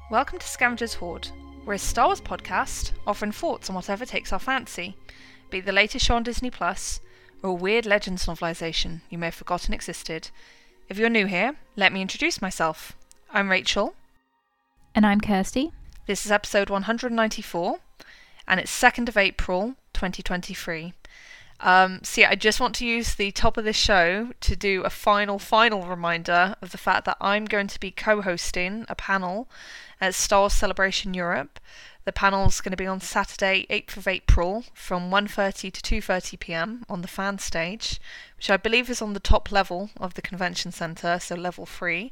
Welcome to Scavenger's Hoard. We're a Star Wars podcast offering thoughts on whatever takes our fancy, be it the latest show on Disney Plus or a weird Legends novelisation you may have forgotten existed. If you're new here, let me introduce myself. I'm Rachel. And I'm Kirsty. This is episode 194, and it's 2nd of April 2023. I just want to use the top of this show to do a final reminder of the fact that I'm going to be co-hosting a panel at Star Wars Celebration Europe. The panel's going to be on Saturday, 8th of April from 1:30 to 2:30 p.m. on the fan stage, which I believe is on the top level of the convention centre, so level 3.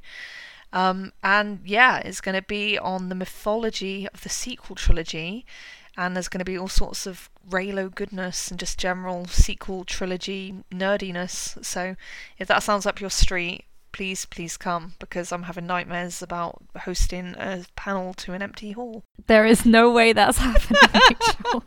It's going to be on the mythology of the sequel trilogy, and there's going to be all sorts of Reylo goodness and just general sequel trilogy nerdiness. So if that sounds up your street, please come, because I'm having nightmares about hosting a panel to an empty hall. There is no way that's happening, Rachel.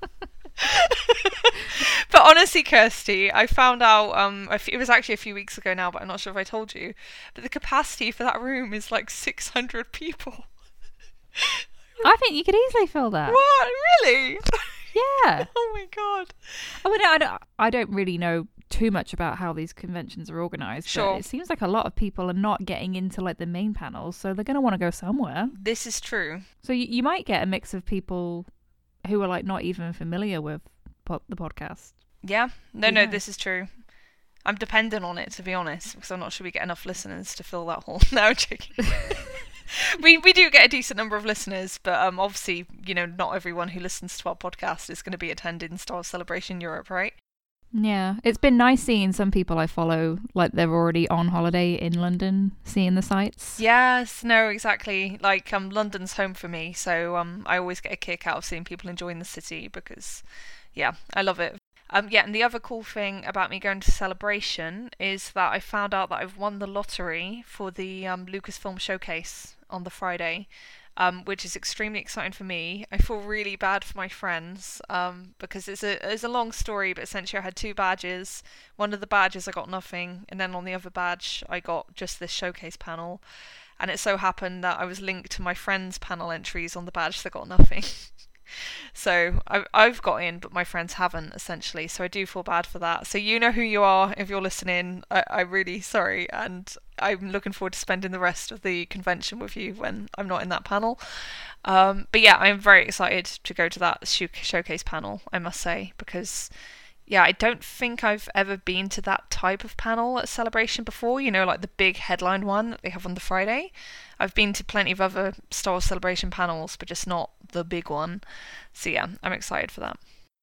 But honestly, Kirsty, I found out, it was actually a few weeks ago now, but I'm not sure if I told you, but the capacity for that room is like 600 people. I think you could easily fill that. What? Really? Yeah. Oh my god. I don't really know too much about how these conventions are organised. Sure. But it seems like a lot of people are not getting into like the main panels, so they're going to want to go somewhere. This is true. So you might get a mix of people who are like not even familiar with the podcast. Yeah. No, this is true. I'm dependent on it, to be honest, because I'm not sure we get enough listeners to fill that hall. No, I'm joking. We do get a decent number of listeners, but obviously, not everyone who listens to our podcast is going to be attending Star Wars Celebration Europe, right? Yeah, it's been nice seeing some people I follow, like they're already on holiday in London, seeing the sights. Yes, no, exactly. Like, London's home for me, so I always get a kick out of seeing people enjoying the city because, yeah, I love it. And the other cool thing about me going to Celebration is that I found out that I've won the lottery for the Lucasfilm Showcase on the Friday, which is extremely exciting for me. I feel really bad for my friends because it's a long story, but essentially I had 2 badges. One of the badges I got nothing, and then on the other badge I got just this showcase panel. And it so happened that I was linked to my friends' panel entries on the badge that got nothing. So I've got in, but my friends haven't, essentially. So I do feel bad for that. So you know who you are if you're listening. I'm really sorry, and I'm looking forward to spending the rest of the convention with you when I'm not in that panel. But yeah, I'm very excited to go to that showcase panel, I must say, because I don't think I've ever been to that type of panel at Celebration before, like the big headline one that they have on the Friday. I've been to plenty of other Star Wars Celebration panels, but just not the big one. So yeah, I'm excited for that.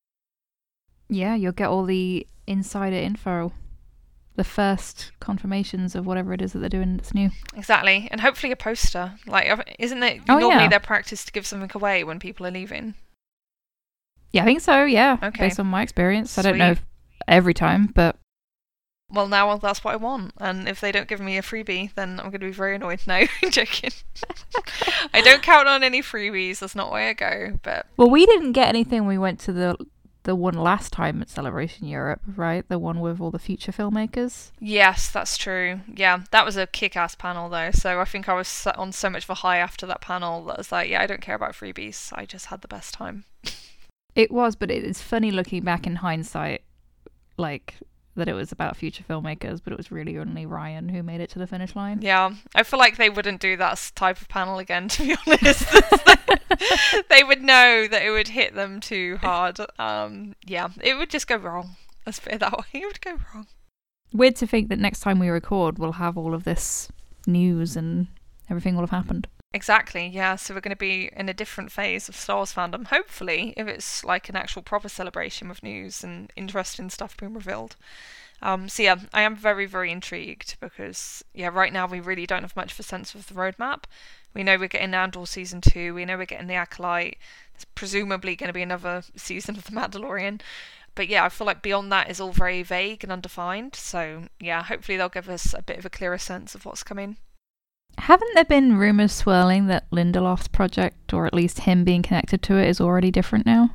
Yeah, you'll get all the insider info, the first confirmations of whatever it is that they're doing that's new. Exactly, and hopefully a poster. Like, isn't it normally their practice to give something away when people are leaving? Yeah, I think so, yeah. Okay. Based on my experience. Sweet. I don't know every time, but... Well, now that's what I want. And if they don't give me a freebie, then I'm going to be very annoyed. No, I'm joking. I don't count on any freebies. That's not why I go. But well, we didn't get anything when we went to the one last time at Celebration Europe, right? The one with all the future filmmakers. Yes, that's true. Yeah, that was a kick-ass panel, though. So I think I was on so much of a high after that panel that I was like, I don't care about freebies. I just had the best time. It was, but it's funny looking back in hindsight, like, that it was about future filmmakers, but it was really only Ryan who made it to the finish line. Yeah, I feel like they wouldn't do that type of panel again, to be honest. They would know that it would hit them too hard. It would just go wrong. Let's put it that way. It would go wrong. Weird to think that next time we record, we'll have all of this news and everything will have happened. Exactly, yeah. So we're going to be in a different phase of Star Wars fandom, hopefully, if it's like an actual proper celebration with news and interesting stuff being revealed. I am very, very intrigued because, right now we really don't have much of a sense of the roadmap. We know we're getting Andor Season 2, we know we're getting The Acolyte, there's presumably going to be another season of The Mandalorian. But I feel like beyond that is all very vague and undefined. So, hopefully they'll give us a bit of a clearer sense of what's coming. Haven't there been rumours swirling that Lindelof's project, or at least him being connected to it, is already different now?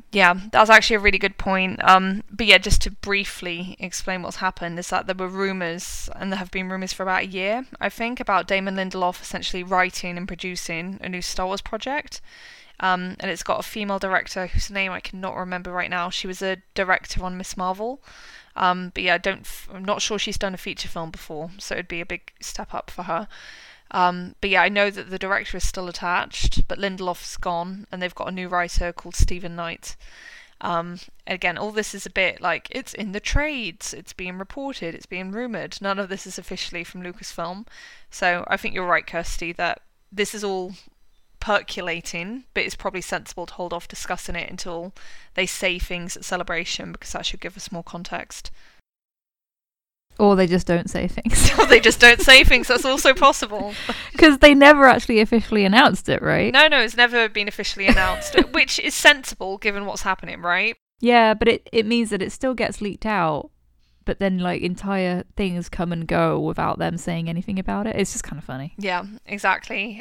Yeah, that's actually a really good point. But yeah, just to briefly explain what's happened is that there were rumours, and there have been rumours for about a year, I think, about Damon Lindelof essentially writing and producing a new Star Wars project. And it's got a female director whose name I cannot remember right now. She was a director on Miss Marvel. But yeah, I'm not sure she's done a feature film before, so it'd be a big step up for her. But yeah, I know that the director is still attached, but Lindelof's gone, and they've got a new writer called Stephen Knight. Again, all this is a bit like, it's in the trades, it's being reported, it's being rumoured. None of this is officially from Lucasfilm. So I think you're right, Kirsty, that this is all percolating, but it's probably sensible to hold off discussing it until they say things at Celebration, because that should give us more context. Or they just don't say things. Or they just don't say things, that's also possible. Because they never actually officially announced it, right? No, it's never been officially announced, which is sensible given what's happening, right? Yeah, but it means that it still gets leaked out, but then like entire things come and go without them saying anything about it. It's just kind of funny. Yeah, exactly.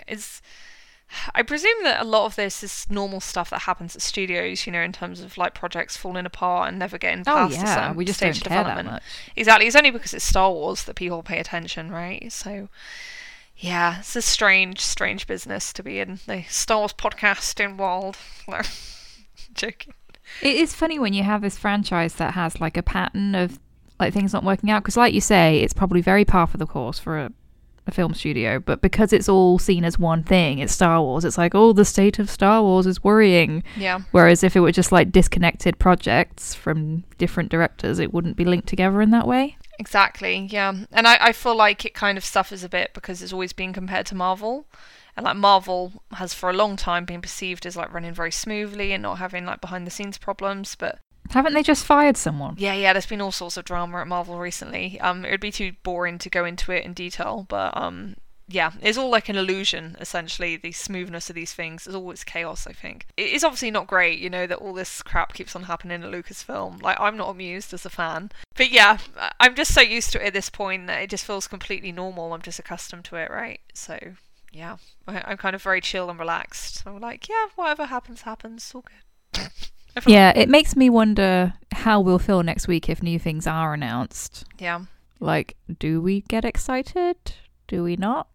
I presume that a lot of this is normal stuff that happens at studios, in terms of like projects falling apart and never getting past a certain we just stage don't of care development. that much. Exactly. It's only because it's Star Wars that people pay attention, right? So, yeah, it's a strange business to be in. The Star Wars podcasting world. No, joking. It is funny when you have this franchise that has like a pattern of like things not working out, because like you say, it's probably very par for the course for a film studio, but because it's all seen as one thing, it's Star Wars, it's like, oh, the state of Star Wars is worrying. Yeah. Whereas if it were just like disconnected projects from different directors, it wouldn't be linked together in that way. Exactly, yeah. And I feel like it kind of suffers a bit because it's always been compared to Marvel. And like Marvel has for a long time been perceived as like running very smoothly and not having like behind the scenes problems, but haven't they just fired someone? Yeah, there's been all sorts of drama at Marvel recently. It would be too boring to go into it in detail, but yeah, it's all like an illusion, essentially, the smoothness of these things. It's always chaos, I think. It's obviously not great, that all this crap keeps on happening at Lucasfilm. Like, I'm not amused as a fan. But yeah, I'm just so used to it at this point that it just feels completely normal. I'm just accustomed to it, right? So, yeah, I'm kind of very chill and relaxed. I'm like, yeah, whatever happens, happens. All good. Yeah, it makes me wonder how we'll feel next week if new things are announced. Yeah. Like, do we get excited? Do we not?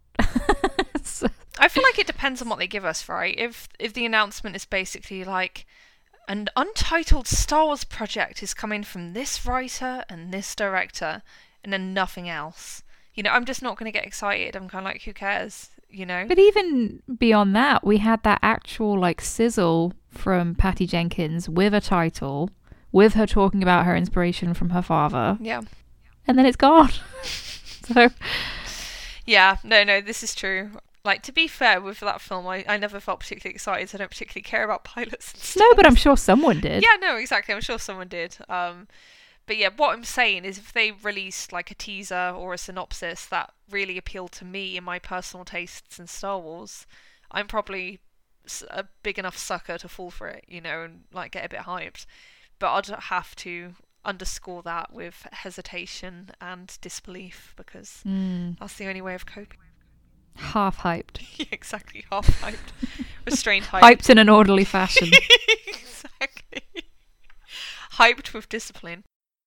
I feel like it depends on what they give us, right? If the announcement is basically like, an untitled Star Wars project is coming from this writer and this director, and then nothing else, I'm just not going to get excited. I'm kind of like, who cares? But even beyond that, we had that actual like sizzle from Patty Jenkins with a title, with her talking about her inspiration from her father. Yeah. And then it's gone. So. Yeah, no, this is true. Like, to be fair, with that film, I never felt particularly excited. I don't particularly care about pilots and stuff. No, but I'm sure someone did. Yeah, no, exactly. I'm sure someone did. But yeah, what I'm saying is if they released like a teaser or a synopsis that really appealed to me and my personal tastes in Star Wars, I'm probably a big enough sucker to fall for it, and like get a bit hyped. But I'd have to underscore that with hesitation and disbelief, because that's the only way of coping. Half hyped. Yeah, exactly, half hyped. Restrained hype. Hyped in an orderly fashion. Exactly. Hyped with discipline.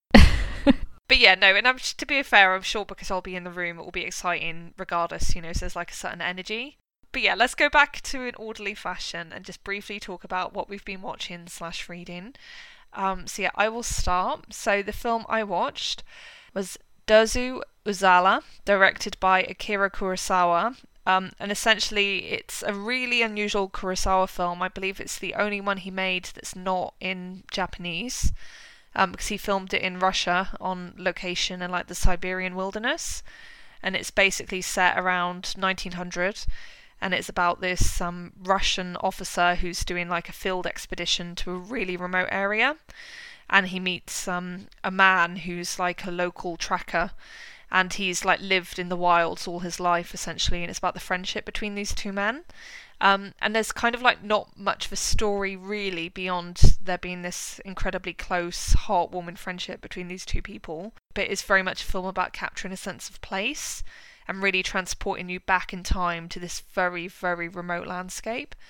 But yeah, no, and to be fair, I'm sure because I'll be in the room, it will be exciting regardless, so there's like a certain energy. But yeah, let's go back to an orderly fashion and just briefly talk about what we've been watching / reading. So yeah, I will start. So the film I watched was Dozu Uzala, directed by Akira Kurosawa. And essentially it's a really unusual Kurosawa film. I believe it's the only one he made that's not in Japanese. Because he filmed it in Russia on location in like the Siberian wilderness, and it's basically set around 1900, and it's about this Russian officer who's doing like a field expedition to a really remote area, and he meets a man who's like a local tracker, and he's like lived in the wilds all his life essentially, and it's about the friendship between these two men. And there's kind of like not much of a story really beyond there being this incredibly close, heartwarming friendship between these two people. But it's very much a film about capturing a sense of place and really transporting you back in time to this very, very remote landscape.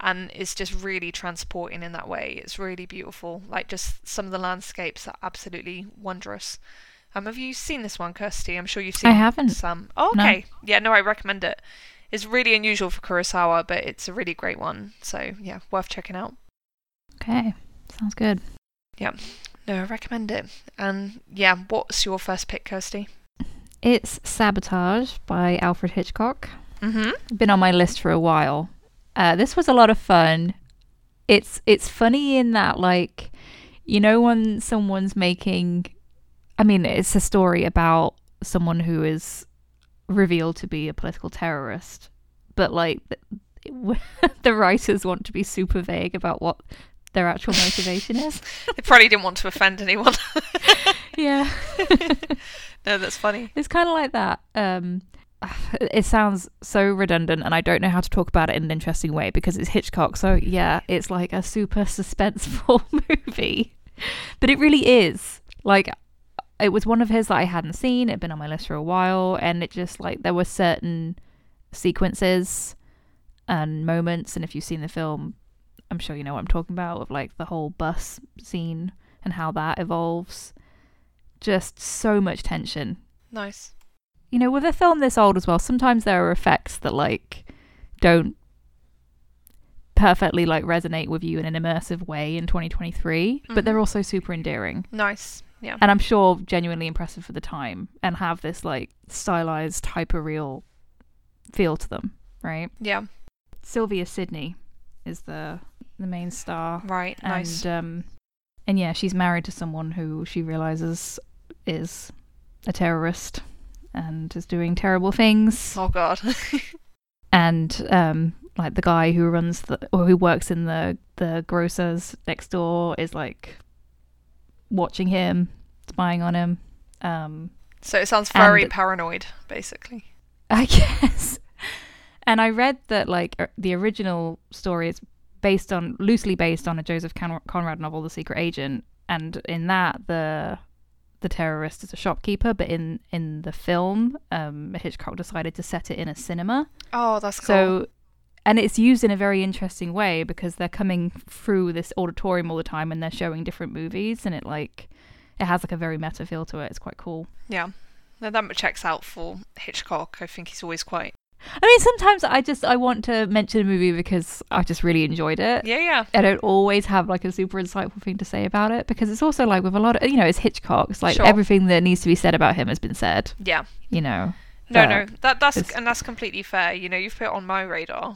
and it's just really transporting in that way. It's really beautiful. Like, just some of the landscapes are absolutely wondrous. Have you seen this one, Kirsty? I'm sure you've seen. I haven't. Some. Oh, okay. No. Yeah, no, I recommend it. It's really unusual for Kurosawa, but it's a really great one. So yeah, worth checking out. Okay, sounds good. Yeah, no, I recommend it. And yeah, what's your first pick, Kirsty? It's Sabotage by Alfred Hitchcock. Mm-hmm. Been on my list for a while. This was a lot of fun. It's funny in that, like, you know, when someone's making, I mean, it's a story about someone who is revealed to be a political terrorist, but like the writers want to be super vague about what their actual motivation is. They probably didn't want to offend anyone. Yeah. No, that's funny. It's kind of like that. It sounds so redundant, and I don't know how to talk about it in an interesting way because it's Hitchcock. So yeah, it's like a super suspenseful movie, but it really is. Like, it was one of his that I hadn't seen. It'd been on my list for a while, and it just, like, there were certain sequences and moments, and if you've seen the film, I'm sure you know what I'm talking about, of like the whole bus scene and how that evolves. Just so much tension. Nice. You know, with a film this old as well, sometimes there are effects that like don't perfectly like resonate with you in an immersive way in 2023, but they're also super endearing. Nice. Yeah. And I'm sure genuinely impressive for the time and have this like stylized hyper-real feel to them, right? Yeah. Sylvia Sidney is the main star. Right. Nice. And yeah, she's married to someone who she realizes is a terrorist and is doing terrible things. Oh God. And like the guy who runs who works in the grocers next door is like watching him, spying on him. So it sounds very paranoid, basically. I guess. And I read that like the original story is loosely based on a Joseph Conrad novel, The Secret Agent, and in that the terrorist is a shopkeeper, but in the film, Hitchcock decided to set it in a cinema. Oh, that's cool. So, and it's used in a very interesting way because they're coming through this auditorium all the time and they're showing different movies, and it has like a very meta feel to it. It's quite cool. Yeah, no, that checks out for Hitchcock. I think he's always quite. I mean, sometimes I want to mention a movie because I just really enjoyed it. Yeah, yeah. I don't always have like a super insightful thing to say about it because it's also like with a lot of, you know, it's Hitchcock. It's like everything that needs to be said about him has been said. Yeah. You know. No, that's completely fair. You know, you've put it on my radar.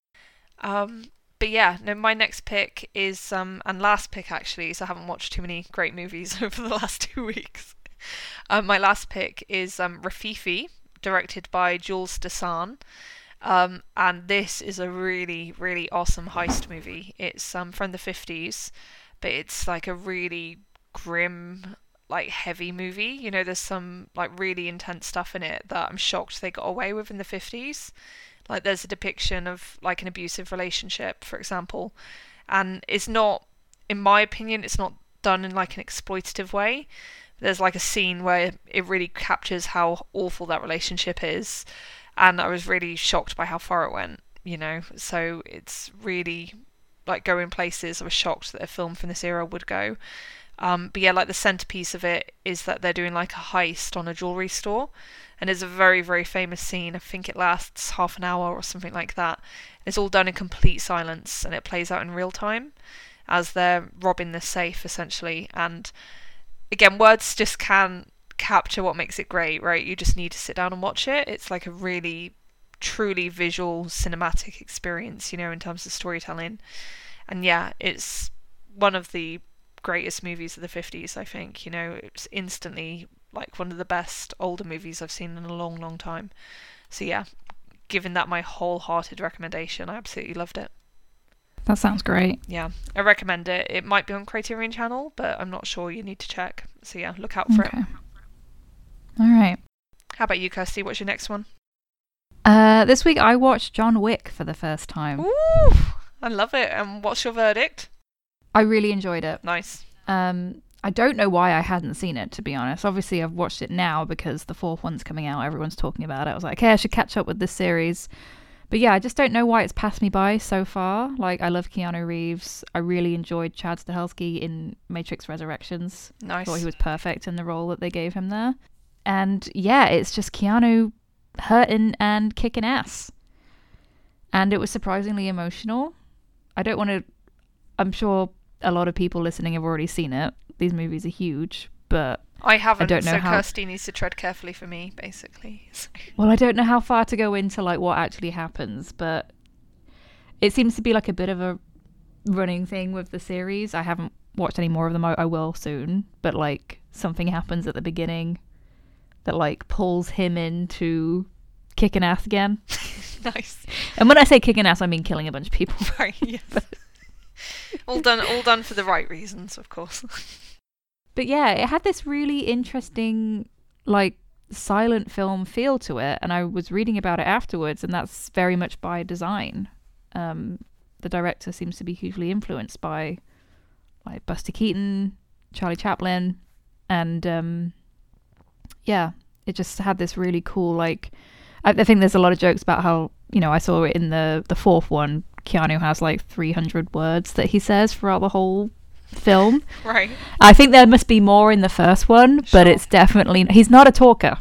But yeah, no, my next pick is and last pick actually, so I haven't watched too many great movies over the last 2 weeks. My last pick is Rafifi, directed by Jules Dassin, and this is a really, really awesome heist movie. It's from the 50s, but it's like a really grim, like heavy movie. You know, there's some like really intense stuff in it that I'm shocked they got away with in the 50s. Like there's a depiction of like an abusive relationship, for example, and it's not, in my opinion, it's not done in like an exploitative way. There's like a scene where it really captures how awful that relationship is, and I was really shocked by how far it went, you know. So it's really like going places I was shocked that a film from this era would go. But yeah, like the centerpiece of it is that they're doing like a heist on a jewelry store, and it's a very, very famous scene. I think it lasts half an hour or something like that. It's all done in complete silence, and it plays out in real time as they're robbing the safe essentially. And again, words just can't capture what makes it great, right? You just need to sit down and watch it. It's like a really, truly visual, cinematic experience, you know, in terms of storytelling. And yeah, it's one of the greatest movies of the 50s, I think. You know, it's instantly like one of the best older movies I've seen in a long, long time. So yeah, giving that my wholehearted recommendation. I absolutely loved it. That sounds great. Yeah, I recommend it. It might be on Criterion Channel, but I'm not sure. You need to check. So yeah, look out for it. All right. How about you, Kirsty? What's your next one? This week I watched John Wick for the first time. Ooh, I love it. And what's your verdict? I really enjoyed it. Nice. I don't know why I hadn't seen it, to be honest. Obviously, I've watched it now because the fourth one's coming out. Everyone's talking about it. I was like, okay, I should catch up with this series But yeah, I just don't know why it's passed me by so far. Like, I love Keanu Reeves. I really enjoyed Chad Stahelski in Matrix Resurrections. Nice. Thought he was perfect in the role that they gave him there. And yeah, it's just Keanu hurting and kicking ass. And it was surprisingly emotional. I don't want to... I'm sure a lot of people listening have already seen it. These movies are huge, but... I haven't, I don't know so how... Kirsty needs to tread carefully for me, basically. So. Well, I don't know how far to go into like what actually happens, but it seems to be like a bit of a running thing with the series. I haven't watched any more of them. I will soon, but like something happens at the beginning that like pulls him into kicking ass again. Nice. And when I say kicking ass, I mean killing a bunch of people. Right, yes. all done for the right reasons, of course. But yeah, it had this really interesting, like, silent film feel to it, and I was reading about it afterwards, and that's very much by design. The director seems to be hugely influenced by, like, Buster Keaton, Charlie Chaplin, and yeah, it just had this really cool, like, I think there's a lot of jokes about how, you know, I saw it in the fourth one, Keanu has like 300 words that he says throughout the whole film. Right. I think there must be more in the first one, Sure. but it's definitely... He's not a talker.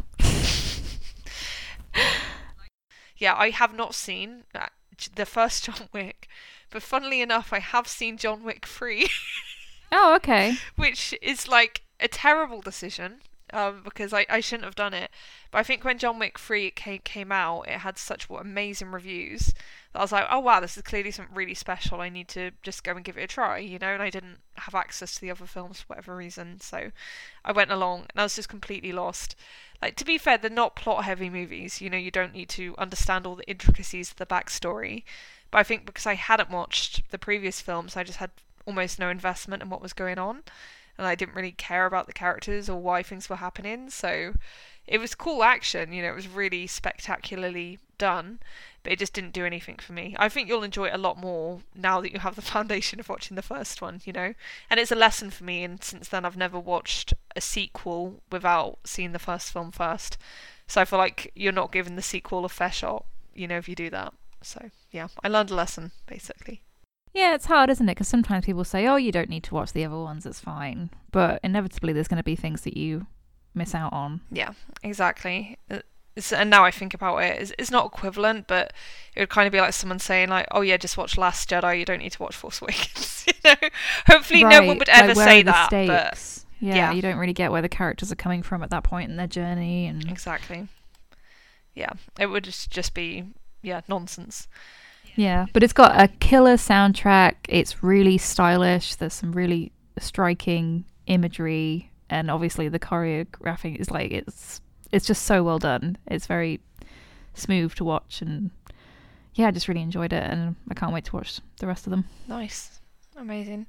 Yeah, I have not seen the first John Wick, but funnily enough, I have seen John Wick 3, Oh, okay. which is like a terrible decision, because I shouldn't have done it. But I think when John Wick 3 came out, it had such amazing reviews that I was like, oh wow, this is clearly something really special. I need to just go and give it a try, you know, and I didn't have access to the other films for whatever reason, so I went along and I was just completely lost. Like, to be fair, they're not plot-heavy movies, you know, you don't need to understand all the intricacies of the backstory, but I think because I hadn't watched the previous films, I just had almost no investment in what was going on, and I didn't really care about the characters or why things were happening, so it was cool action, you know, it was really spectacularly done, but it just didn't do anything for me. I think you'll enjoy it a lot more now that you have the foundation of watching the first one, you know, and it's a lesson for me, and since then I've never watched a sequel without seeing the first film first, so I feel like you're not giving the sequel a fair shot, you know, if you do that. So yeah, I learned a lesson, basically. Yeah, it's hard, isn't it? Because sometimes people say, oh, you don't need to watch the other ones, it's fine. But inevitably there's going to be things that you miss out on. Yeah, exactly. And now I think about it, it's not equivalent, but it would kind of be like someone saying like, oh yeah, just watch Last Jedi, you don't need to watch Force Awakens. You know, hopefully no one would ever say that, but yeah, you don't really get where the characters are coming from at that point in their journey. And exactly. Yeah, it would just be nonsense. Yeah, but it's got a killer soundtrack. It's really stylish. There's some really striking imagery, and obviously the choreographing is like it's just so well done. It's very smooth to watch, and yeah, I just really enjoyed it, and I can't wait to watch the rest of them. Nice, amazing.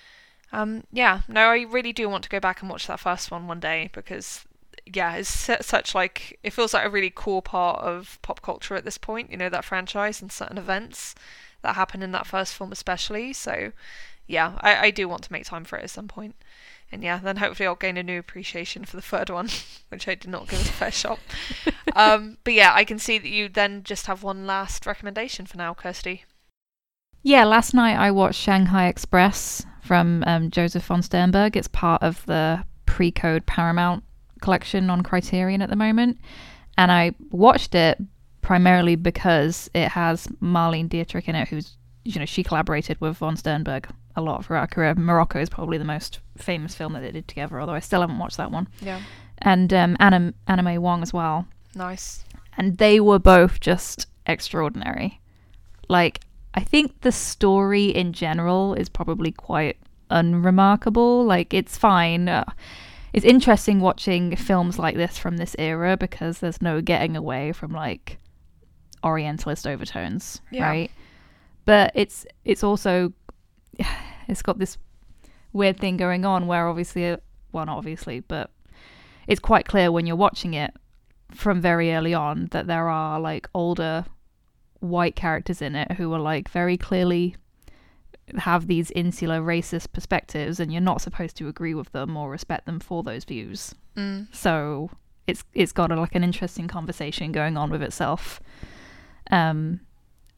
Yeah, no, I really do want to go back and watch that first one day, because yeah, it's such like, it feels like a really core part of pop culture at this point, you know, that franchise and certain events that happen in that first film especially. So yeah, I do want to make time for it at some point. And yeah, then hopefully I'll gain a new appreciation for the third one, which I did not give it a fair shot. But yeah, I can see that you then just have one last recommendation for now, Kirsty. Yeah, last night I watched Shanghai Express from Joseph von Sternberg. It's part of the Pre-Code Paramount collection on Criterion at the moment, and I watched it primarily because it has Marlene Dietrich in it, who's, you know, she collaborated with von Sternberg a lot throughout her career. Morocco is probably the most famous film that they did together, although I still haven't watched that one. Yeah. And Anna May Wong as well. Nice. And they were both just extraordinary. Like, I think the story in general is probably quite unremarkable. Like, it's fine. It's interesting watching films like this from this era because there's no getting away from like Orientalist overtones, right? But it's also, it's got this weird thing going on where obviously, well, not obviously, but it's quite clear when you're watching it from very early on that there are like older white characters in it who are like very clearly have these insular racist perspectives, and you're not supposed to agree with them or respect them for those views. So it's got like an interesting conversation going on with itself.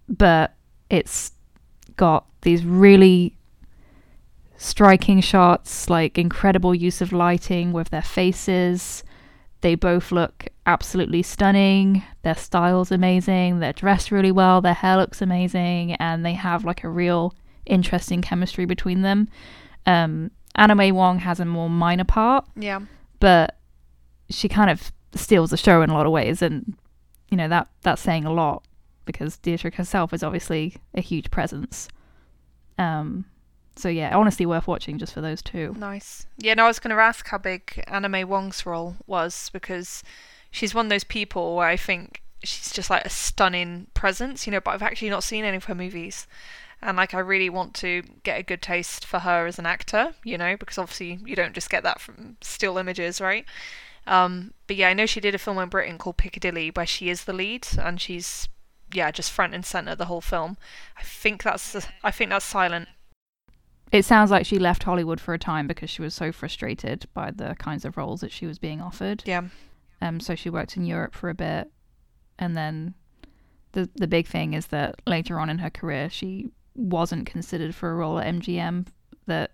but it's got these really striking shots, like incredible use of lighting with their faces. They both look absolutely stunning. Their style's amazing. They're dressed really well. Their hair looks amazing, and they have like a real interesting chemistry between them. Anna May Wong has a more minor part, Yeah. but she kind of steals the show in a lot of ways, and you know that's saying a lot because Dietrich herself is obviously a huge presence. So yeah, honestly worth watching just for those two. Nice. Yeah, no, I was going to ask how big Anna May Wong's role was, because she's one of those people where I think she's just like a stunning presence, but I've actually not seen any of her movies. And like I really want to get a good taste for her as an actor, because obviously you don't just get that from still images, right? But yeah, I know she did a film in Britain called Piccadilly where she is the lead, and she's just front and center the whole film. I think that's Silent. It sounds like she left Hollywood for a time because she was so frustrated by the kinds of roles that she was being offered. Yeah. So she worked in Europe for a bit, and then the big thing is that later on in her career she wasn't considered for a role at MGM. That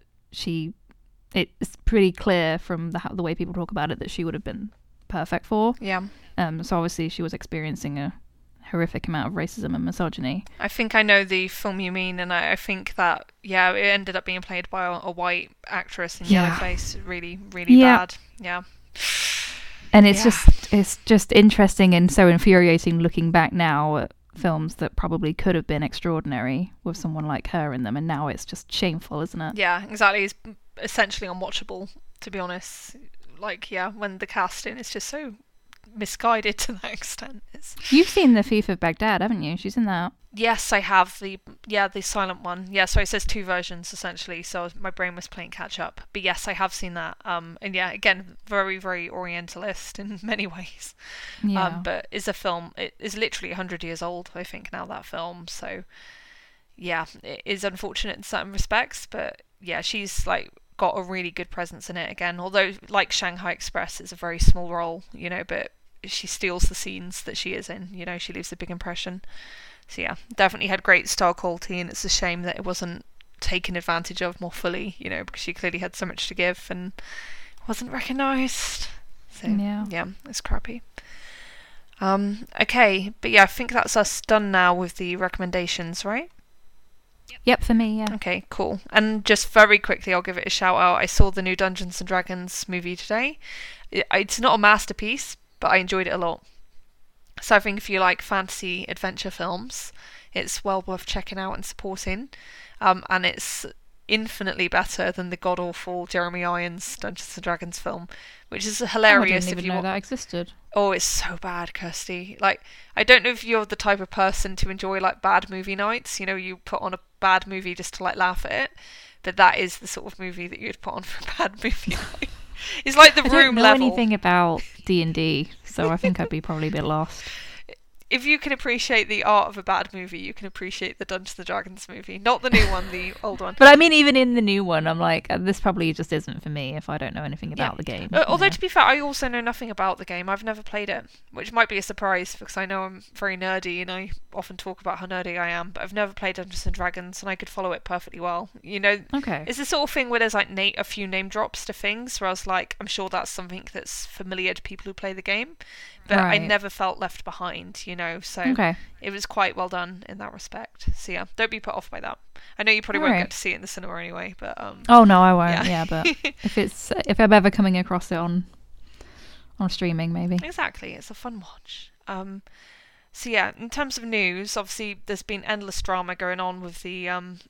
it's pretty clear from the way people talk about it that she would have been perfect for. Yeah. So obviously she was experiencing a horrific amount of racism and misogyny. I think I know the film you mean, and I think that it ended up being played by a white actress in yellowface. Really, really bad. Yeah. And it's just interesting and so infuriating looking back now at films that probably could have been extraordinary with someone like her in them, and now it's just shameful, isn't it? Yeah, exactly. It's essentially unwatchable, to be honest. Like, when the casting is just so misguided to that extent. You've seen The Thief of Baghdad, haven't you? She's in that. Yes, I have. The silent one. Yeah, so it says two versions essentially, so my brain was playing catch up. But yes, I have seen that. And yeah, again, very, very Orientalist in many ways. Yeah. But is a film, it is literally 100 years old, I think, now, that film. So yeah, it is unfortunate in certain respects, but yeah, she's like got a really good presence in it again. Although, like Shanghai Express, it's a very small role, but she steals the scenes that she is in. She leaves a big impression. So yeah, definitely had great star quality, and it's a shame that it wasn't taken advantage of more fully, because she clearly had so much to give and wasn't recognised. So yeah, it's crappy. Okay, but yeah, I think that's us done now with the recommendations, right? Yep, for me, yeah. Okay, cool. And just very quickly, I'll give it a shout out. I saw the new Dungeons and Dragons movie today. It's not a masterpiece, but I enjoyed it a lot. So I think if you like fantasy adventure films, it's well worth checking out and supporting. And it's infinitely better than the god-awful Jeremy Irons Dungeons and Dragons film, which is hilarious. I didn't even know that existed. Oh, it's so bad, Kirsty. Like, I don't know if you're the type of person to enjoy like bad movie nights. You put on a bad movie just to like laugh at it, but that is the sort of movie that you'd put on for a bad movie night. It's like The Room level. I don't know anything about D&D, so I think I'd be probably a bit lost. If you can appreciate the art of a bad movie, you can appreciate the Dungeons and Dragons movie. Not the new one, the old one. But I mean, even in the new one, I'm like, this probably just isn't for me if I don't know anything about the game. Although, to be fair, I also know nothing about the game. I've never played it, which might be a surprise because I know I'm very nerdy and I often talk about how nerdy I am, but I've never played Dungeons and Dragons and I could follow it perfectly well. Okay. It's the sort of thing where there's like a few name drops to things, where I was like, I'm sure that's something that's familiar to people who play the game. But I never felt left behind, so it was quite well done in that respect. So yeah, don't be put off by that. I know you probably won't get to see it in the cinema anyway, but oh no, I won't. Yeah, but if I'm ever coming across it on streaming, maybe. Exactly, it's a fun watch. So yeah, in terms of news, obviously there's been endless drama going on with the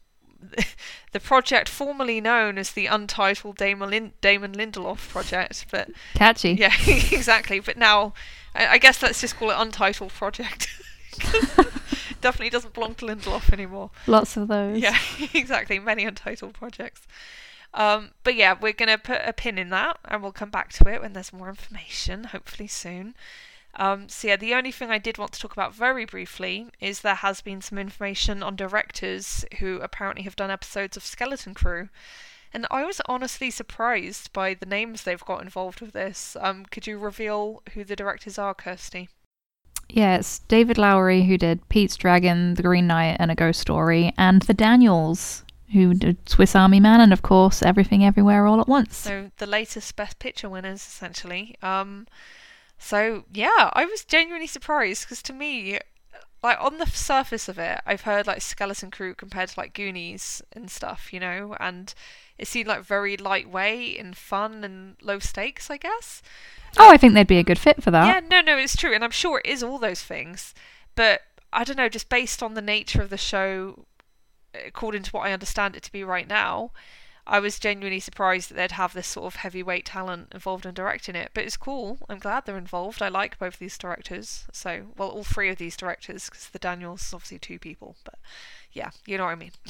project formerly known as the Untitled Damon Lindelof project, but catchy. Yeah, exactly. But now, I guess let's just call it Untitled Project. Definitely doesn't belong to Lindelof anymore. Lots of those. Yeah, exactly. Many untitled projects. But yeah, we're gonna put a pin in that, and we'll come back to it when there's more information, hopefully soon. So yeah, the only thing I did want to talk about very briefly is there has been some information on directors who apparently have done episodes of Skeleton Crew. And I was honestly surprised by the names they've got involved with this. Could you reveal who the directors are, Kirsty? Yeah, it's David Lowery who did Pete's Dragon, The Green Knight, and A Ghost Story, and the Daniels who did Swiss Army Man, and of course Everything Everywhere All at Once. So the latest Best Picture winners, essentially. So yeah, I was genuinely surprised because to me, like on the surface of it, I've heard like Skeleton Crew compared to like Goonies and stuff, you know, and it seemed like very lightweight and fun and low stakes, I guess. Oh, I think they'd be a good fit for that. Yeah, no, it's true, and I'm sure it is all those things, but I don't know, just based on the nature of the show, according to what I understand it to be right now, I was genuinely surprised that they'd have this sort of heavyweight talent involved in directing it. But it's cool. I'm glad they're involved. I like both these directors. So, well, all three of these directors, because the Daniels is obviously two people. But yeah, you know what I mean.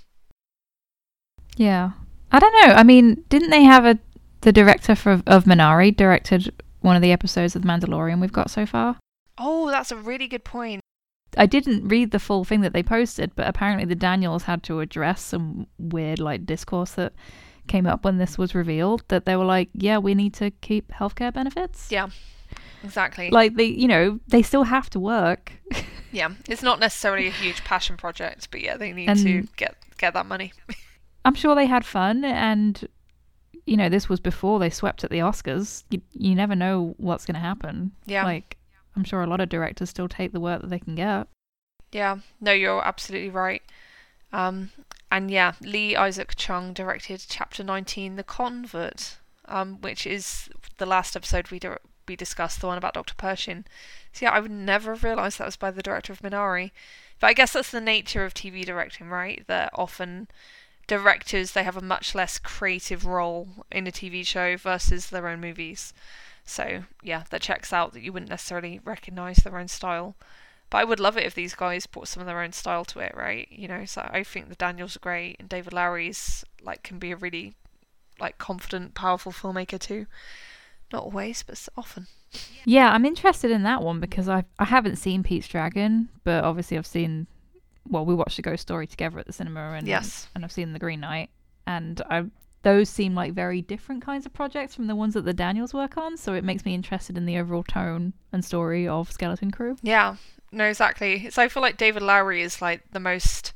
Yeah. I don't know. I mean, didn't they have the director of Minari directed one of the episodes of The Mandalorian we've got so far? Oh, that's a really good point. I didn't read the full thing that they posted, but apparently the Daniels had to address some weird like discourse that came up when this was revealed, that they were like, yeah, we need to keep healthcare benefits. Yeah, exactly. Like they still have to work. Yeah, it's not necessarily a huge passion project, but yeah, they need to get that money. I'm sure they had fun, and this was before they swept at the Oscars. You never know what's going to happen. Yeah. Like, I'm sure a lot of directors still take the work that they can get. Yeah, no, you're absolutely right. And yeah, Lee Isaac Chung directed Chapter 19, The Convert, which is the last episode we discussed, the one about Dr. Pershing. So yeah, I would never have realised that was by the director of Minari. But I guess that's the nature of TV directing, right? That often directors, they have a much less creative role in a TV show versus their own movies. So yeah, that checks out, that you wouldn't necessarily recognise their own style. But I would love it if these guys brought some of their own style to it, right? So I think the Daniels are great, and David Lowery's can be a really confident, powerful filmmaker too. Not always, but often. Yeah, I'm interested in that one because I haven't seen Pete's Dragon, but obviously I've seen. Well, we watched The Ghost Story together at the cinema, and yes, and I've seen The Green Knight, and those seem like very different kinds of projects from the ones that the Daniels work on, so it makes me interested in the overall tone and story of Skeleton Crew. Yeah, no, exactly. So I feel like David Lowery is like the most.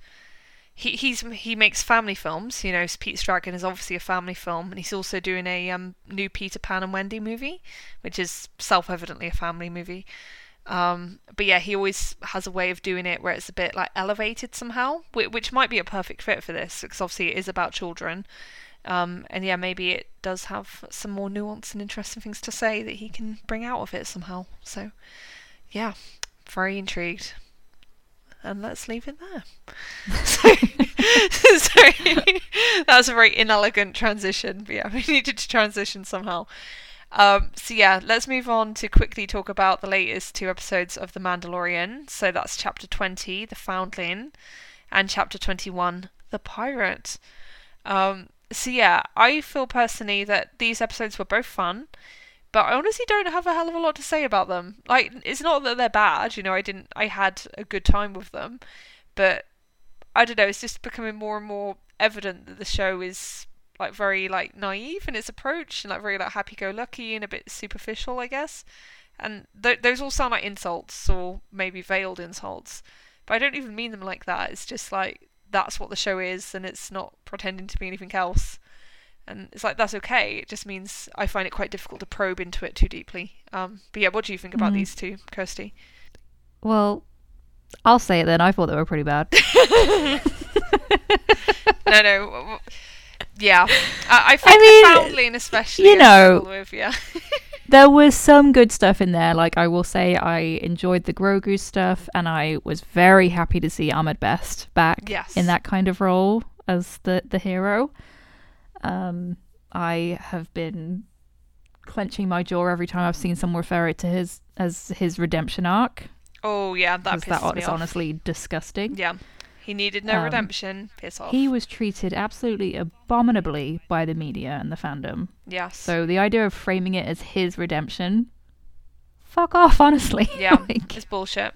He makes family films. Pete's Dragon is obviously a family film, and he's also doing a new Peter Pan and Wendy movie, which is self-evidently a family movie. But yeah, he always has a way of doing it where it's a bit elevated somehow, which might be a perfect fit for this, because obviously it is about children. And yeah, maybe it does have some more nuance and interesting things to say that he can bring out of it somehow. So yeah, very intrigued. And let's leave it there. Sorry, that was a very inelegant transition. But yeah, we needed to transition somehow. So yeah, let's move on to quickly talk about the latest 2 episodes of The Mandalorian. So that's Chapter 20, The Foundling, and Chapter 21, The Pirate. So yeah, I feel personally that these episodes were both fun, but I honestly don't have a hell of a lot to say about them. It's not that they're bad, I had a good time with them, but I don't know, it's just becoming more and more evident that the show is very naive in its approach, and very happy-go-lucky and a bit superficial, I guess. And those all sound like insults, or maybe veiled insults, but I don't even mean them like that. It's just that's what the show is, and it's not pretending to be anything else. And it's that's okay. It just means I find it quite difficult to probe into it too deeply. But yeah, what do you think about these two, Kirsty? Well, I'll say it then. I thought they were pretty bad. No. Yeah. I think the Foundling especially. With, yeah. There was some good stuff in there. I will say I enjoyed the Grogu stuff, and I was very happy to see Ahmed Best back in that kind of role as the hero. I have been clenching my jaw every time I've seen someone refer it to his redemption arc. Oh yeah, that pisses me off. Honestly disgusting. Yeah, he needed no redemption. Piss off. He was treated absolutely abominably by the media and the fandom. Yes. So the idea of framing it as his redemption, fuck off, honestly. Yeah, it's bullshit.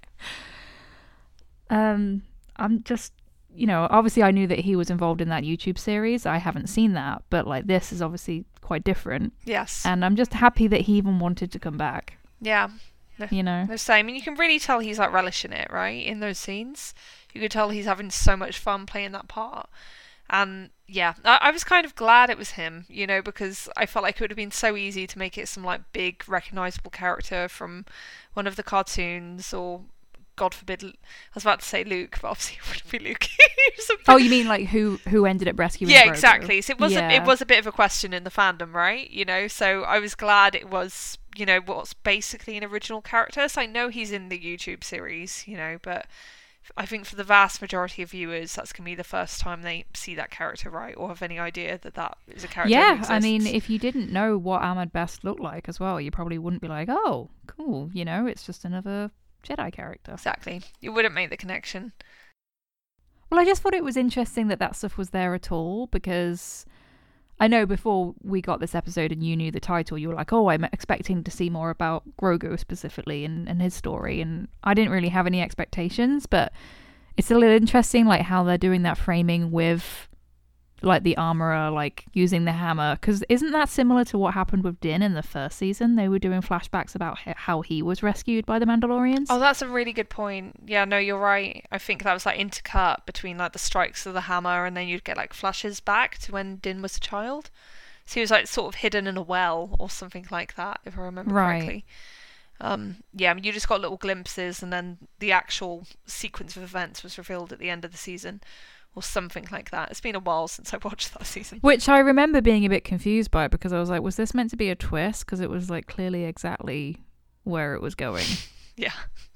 I'm just. Obviously I knew that he was involved in that YouTube series. I haven't seen that, but this is obviously quite different. Yes. And I'm just happy that he even wanted to come back. Yeah. you know. The same, and you can really tell he's like relishing it, right? In those scenes, you could tell he's having so much fun playing that part. And yeah, I was kind of glad it was him, you know, because I felt like it would have been so easy to make it some like big recognizable character from one of the cartoons, or God forbid, I was about to say Luke, but obviously it wouldn't be Luke. Oh, you mean like who ended up rescuing Yeah, Grogu? exactly. So it was a bit of a question in the fandom, right? You know, so I was glad it was, you know, what's basically an original character. So I know he's in the YouTube series, you know, but I think for the vast majority of viewers, that's going to be the first time they see that character, right? Or have any idea that is a character that exists. I mean, if you didn't know what Ahmed Best looked like as well, you probably wouldn't be like, oh, cool, you know, it's just another Jedi character. Exactly. You wouldn't make the connection. Well, I just thought it was interesting that stuff was there at all, because I know before we got this episode and you knew the title, you were like, oh, I'm expecting to see more about Grogu specifically and his story, and I didn't really have any expectations, but it's a little interesting like how they're doing that framing with like the armorer like using the hammer, because isn't that similar to what happened with Din in the first season? They were doing flashbacks about how he was rescued by the Mandalorians. Oh, that's a really good point. Yeah, no, you're right. I think that was like intercut between like the strikes of the hammer, and then you'd get like flashes back to when Din was a child. So he was like sort of hidden in a well or something like that, if I remember correctly. Yeah, I mean, you just got little glimpses, and then the actual sequence of events was revealed at the end of the season, or something like that. It's been a while since I watched that season. Which I remember being a bit confused by, because I was like, was this meant to be a twist? Because it was like clearly exactly where it was going. Yeah.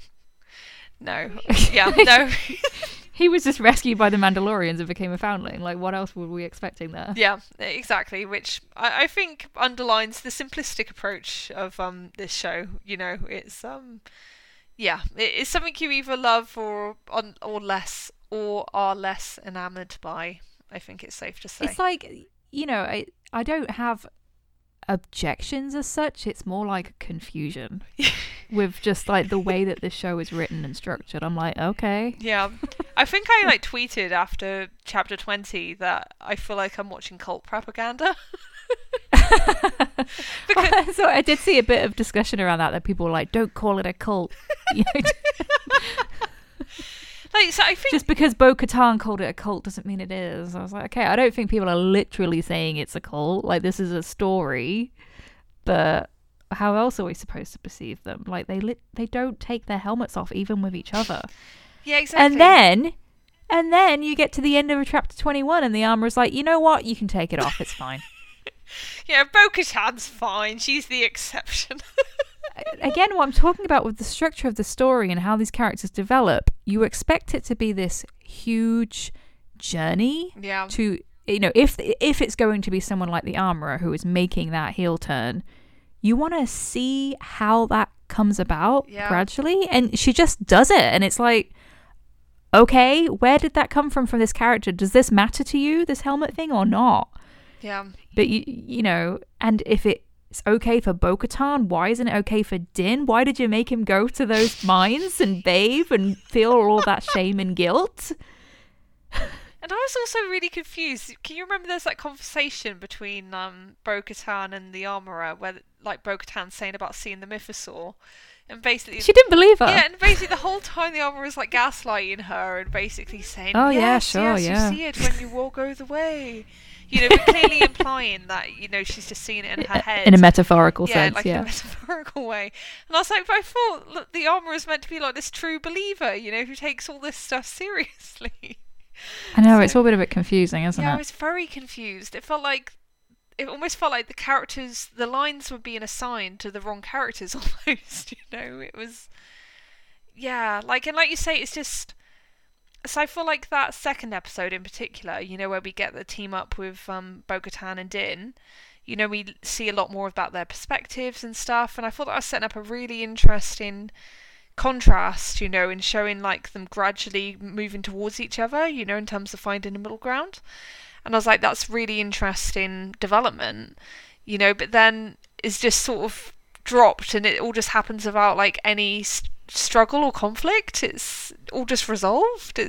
No. Yeah, no. He was just rescued by the Mandalorians and became a foundling. Like, what else were we expecting there? Yeah, exactly. Which I think underlines the simplistic approach of this show. You know, it's yeah, it's something you either love or less, or are less enamoured by. I think it's safe to say. It's like, you know, I don't have objections as such. It's more like confusion with just like the way that this show is written and structured. I'm like, okay. Yeah. I think I like tweeted after chapter 20 that I feel like I'm watching cult propaganda. So I did see a bit of discussion around that people were like, don't call it a cult. You know? Like, so I think just because Bo-Katan called it a cult doesn't mean it is. I was like, okay, I don't think people are literally saying it's a cult. Like, this is a story, but how else are we supposed to perceive them? Like, they don't take their helmets off even with each other. Yeah, exactly. And then you get to the end of chapter 21 and the armorer's like, you know what? You can take it off. It's fine. Yeah, Bo-Katan's fine. She's the exception. Again, what I'm talking about with the structure of the story and how these characters develop, you expect it to be this huge journey. Yeah. To, you know, if it's going to be someone like the armorer who is making that heel turn, you want to see how that comes about gradually, and she just does it, and it's like, okay, where did that come from this character? Does this matter to you, this helmet thing, or not? Yeah. But you know, and if it's okay for Bo-Katan, why isn't it okay for Din? Why did you make him go to those mines and bathe and feel all that shame and guilt? And I was also really confused. Can you remember there's that conversation between Bo-Katan and the armorer where like Bo-Katan's saying about seeing the Mythosaur, and basically she didn't believe her. Yeah, and basically the whole time the armorer was like gaslighting her and basically saying, "Oh yes, yeah, sure, yes, you see it when you walk over the way." You know, but clearly implying that, you know, she's just seeing it in her head. In a metaphorical sense, like in a metaphorical way. And I was like, but I thought, look, the armorer is meant to be like this true believer, you know, who takes all this stuff seriously. I know, it's all a bit confusing, isn't it? Yeah, I was very confused. It almost felt like the characters, the lines were being assigned to the wrong characters almost, you know. It was, yeah, like, and like you say, it's just, so I feel like that second episode in particular, you know, where we get the team up with Bo-Katan and Din, you know, we see a lot more about their perspectives and stuff, and I thought that was setting up a really interesting contrast, you know, in showing like them gradually moving towards each other, you know, in terms of finding a middle ground. And I was like, that's really interesting development, you know, but then it's just sort of dropped and it all just happens without like any struggle or conflict. It's all just resolved.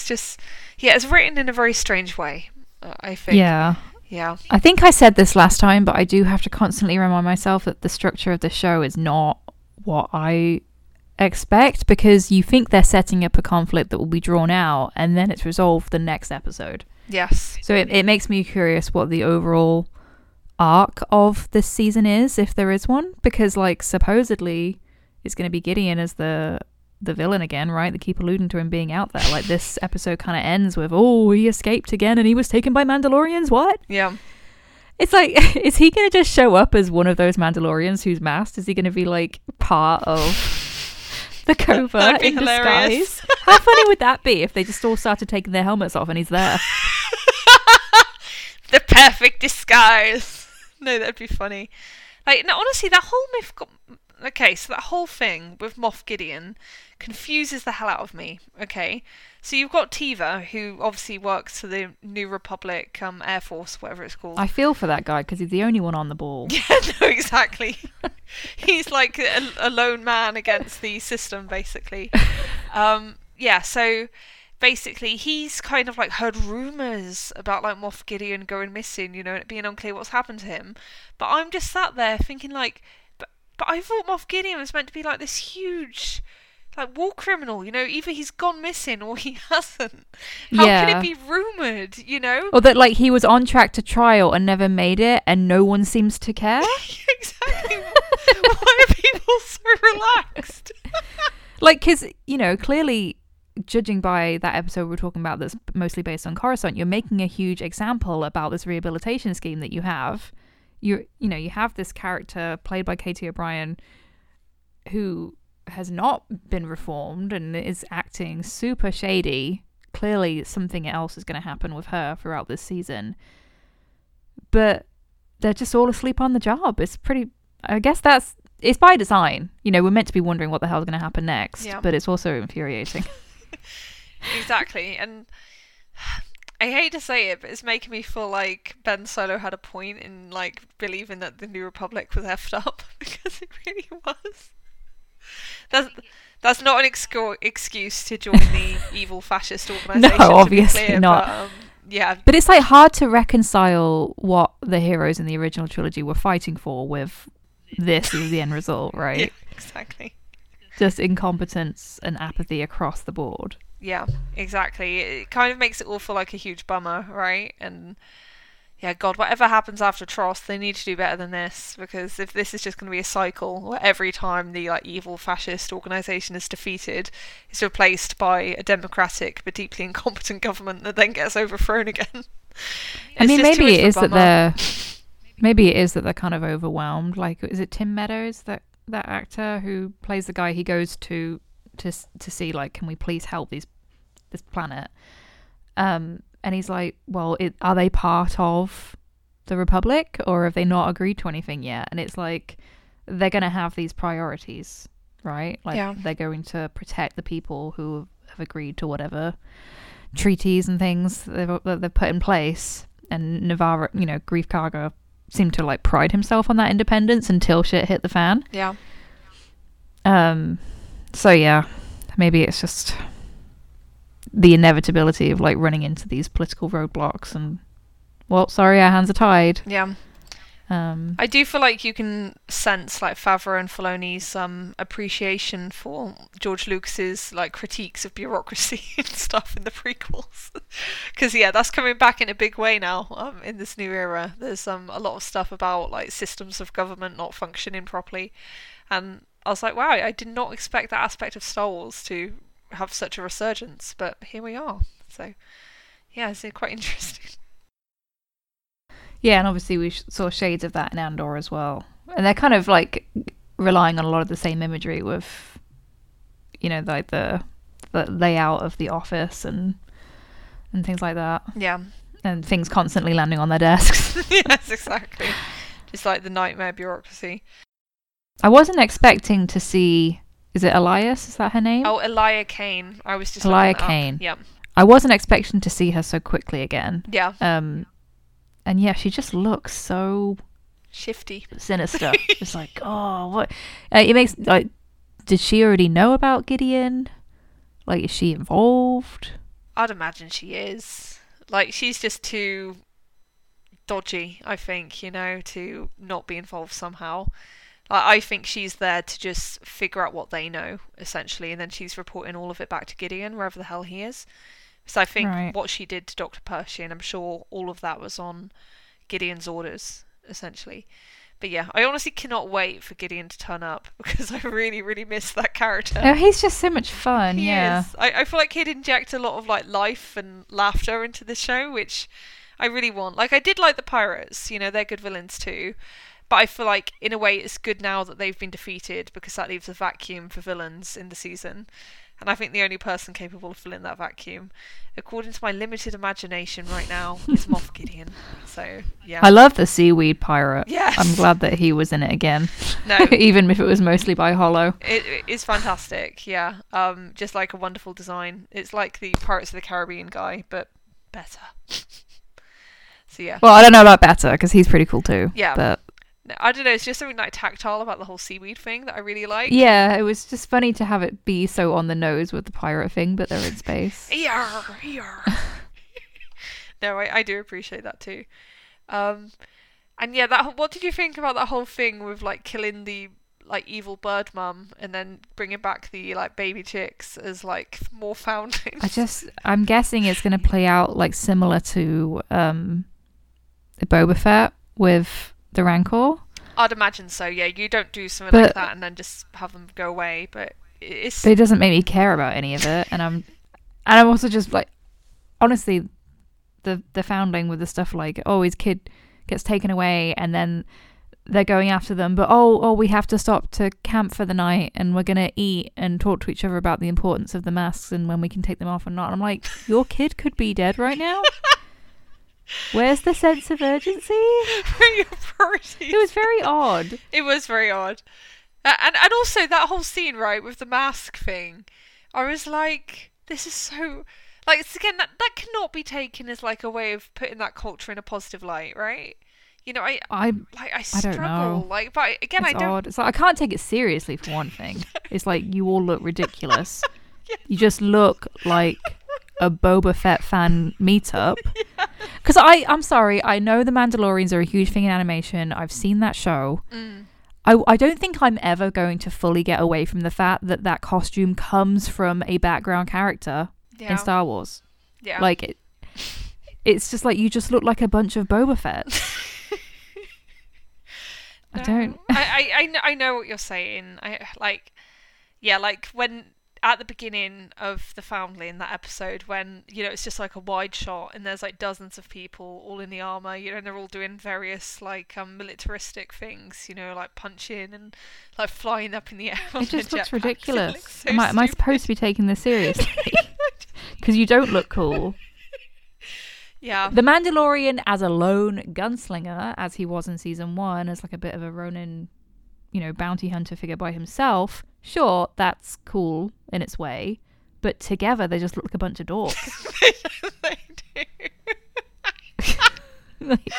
It's written in a very strange way, I think. Yeah. I think I said this last time, but I do have to constantly remind myself that the structure of the show is not what I expect, because you think they're setting up a conflict that will be drawn out and then it's resolved the next episode. Yes. So it makes me curious what the overall arc of this season is, if there is one, because like supposedly it's going to be Gideon as the villain again, right? They keep alluding to him being out there. Like this episode kind of ends with, oh, he escaped again and he was taken by Mandalorians. What? Yeah. It's like, is he going to just show up as one of those Mandalorians who's masked? Is he going to be like part of the covert in disguise? How funny would that be if they just all started taking their helmets off and he's there? The perfect disguise. No, that'd be funny. Like, no, honestly, that whole myth got... Okay, so that whole thing with Moff Gideon confuses the hell out of me, okay? So you've got Tiva, who obviously works for the New Republic Air Force, whatever it's called. I feel for that guy, because he's the only one on the ball. Yeah, no, exactly. He's like a lone man against the system, basically. Yeah, so... Basically, he's kind of like heard rumours about like Moff Gideon going missing, you know, and it being unclear what's happened to him. But I'm just sat there thinking like, but I thought Moff Gideon was meant to be like this huge, like war criminal, you know, either he's gone missing or he hasn't. How can it be rumoured, you know? Or that like he was on track to trial and never made it and no one seems to care. Exactly. Why are people so relaxed? Like, because, you know, clearly... Judging by that episode we're talking about that's mostly based on Coruscant, you're making a huge example about this rehabilitation scheme that you have. You have this character played by Katie O'Brien who has not been reformed and is acting super shady. Clearly something else is going to happen with her throughout this season. But they're just all asleep on the job. It's pretty... I guess it's by design. You know, we're meant to be wondering what the hell's going to happen next, but it's also infuriating. Exactly, and I hate to say it, but it's making me feel like Ben Solo had a point in like believing that the New Republic was effed up, because it really was. That's not an excuse to join the evil fascist organisation. No, obviously clear, not. But, yeah, but it's like hard to reconcile what the heroes in the original trilogy were fighting for with this as the end result, right? Yeah, exactly. Just incompetence and apathy across the board. Yeah, exactly. It kind of makes it all feel like a huge bummer, right? And yeah, God, whatever happens after TROS, they need to do better than this, because if this is just going to be a cycle where every time the like evil fascist organisation is defeated, it's replaced by a democratic but deeply incompetent government that then gets overthrown again. I mean, maybe it is that they're kind of overwhelmed. Like, is it Tim Meadows, that actor who plays the guy he goes to see, like, can we please help this planet? And he's like, well, are they part of the Republic, or have they not agreed to anything yet? And it's like, they're going to have these priorities, right? Like, they're going to protect the people who have agreed to whatever treaties and things they've put in place. And Navarro, you know, Grief Karga seemed to like pride himself on that independence until shit hit the fan. Yeah. So yeah, maybe it's just the inevitability of like running into these political roadblocks and, well, sorry, our hands are tied. Yeah. I do feel like you can sense like Favreau and Filoni's appreciation for George Lucas's like critiques of bureaucracy and stuff in the prequels, because that's coming back in a big way now in this new era. There's a lot of stuff about like systems of government not functioning properly, and I was like, wow, I did not expect that aspect of Star Wars to have such a resurgence, but here we are. So yeah, it's quite interesting. Yeah, and obviously we saw shades of that in Andor as well. And they're kind of like relying on a lot of the same imagery with, you know, like the layout of the office and things like that. Yeah. And things constantly landing on their desks. Yes, exactly. Just like the nightmare bureaucracy. I wasn't expecting to see... Is it Elias? Is that her name? Oh, Elia Kane. I was just Elia Kane. Yeah. I wasn't expecting to see her so quickly again. Yeah. And yeah, she just looks so shifty, sinister. It's like, oh, what? It makes like, did she already know about Gideon? Like, is she involved? I'd imagine she is. Like, she's just too dodgy, I think, you know, to not be involved somehow. Like, I think she's there to just figure out what they know, essentially, and then she's reporting all of it back to Gideon, wherever the hell he is. So I think Right. what she did to Dr. Percy, and I'm sure all of that was on Gideon's orders, essentially. But yeah, I honestly cannot wait for Gideon to turn up because I really, really miss that character. Oh, he's just so much fun. He Yeah. is. I feel like he'd inject a lot of like life and laughter into the show, which I really want. Like, I did like the pirates, you know, they're good villains too. But I feel like in a way it's good now that they've been defeated because that leaves a vacuum for villains in the season. And I think the only person capable of filling that vacuum, according to my limited imagination right now, is Moff Gideon. So yeah. I love the seaweed pirate. Yes. I'm glad that he was in it again. No. Even if it was mostly by Hollow. It is fantastic, yeah. Just like a wonderful design. It's like the Pirates of the Caribbean guy, but better. So yeah. Well, I don't know about better because he's pretty cool too. Yeah. But I don't know, it's just something like tactile about the whole seaweed thing that I really like. yeah, it was just funny to have it be so on the nose with the pirate thing, but they're in space. Yarr, yarr. No, I do appreciate that too. And yeah, what did you think about that whole thing with like killing the like evil bird mum and then bringing back the like baby chicks as like more foundlings? I'm guessing it's going to play out like similar to Boba Fett with the Rancor. I'd imagine so, yeah. You don't do something But- like that and then just have them go away, but it's... But it doesn't make me care about any of it, and I'm also just like, honestly, the foundling with the stuff like, oh, his kid gets taken away, and then they're going after them, but oh, we have to stop to camp for the night, and we're gonna eat and talk to each other about the importance of the masks and when we can take them off and not. And I'm like, your kid could be dead right now. Where's the sense of urgency? Your priorities. It was very odd. It was very odd. And also that whole scene, right, with the mask thing, I was like, this is so... Like, it's, again, that cannot be taken as, like, a way of putting that culture in a positive light, right? You know, I struggle. don't know. Like, but again, It's I don't... odd. It's like, I can't take it seriously, for one thing. It's like, you all look ridiculous. Yes. You just look like a Boba Fett fan meetup. Because I'm sorry, I know the Mandalorians are a huge thing in animation. I've seen that show. I don't think I'm ever going to fully get away from the fact that costume comes from a background character Yeah. in Star Wars. Yeah. Like, it's just like, you just look like a bunch of Boba Fett. I don't... I know what you're saying. Like when at the beginning of the Foundling, that episode, when, you know, it's just like a wide shot and there's like dozens of people all in the armor, you know, and they're all doing various like militaristic things, you know, like punching and like flying up in the air. It just looks ridiculous. Looks so Am I stupid. supposed to be taking this seriously? Because you don't look cool. Yeah. The Mandalorian as a lone gunslinger, as he was in season 1, as like a bit of a Ronin, you know, bounty hunter figure by himself, sure, that's cool in its way, but together they just look like a bunch of dorks. They do. Like,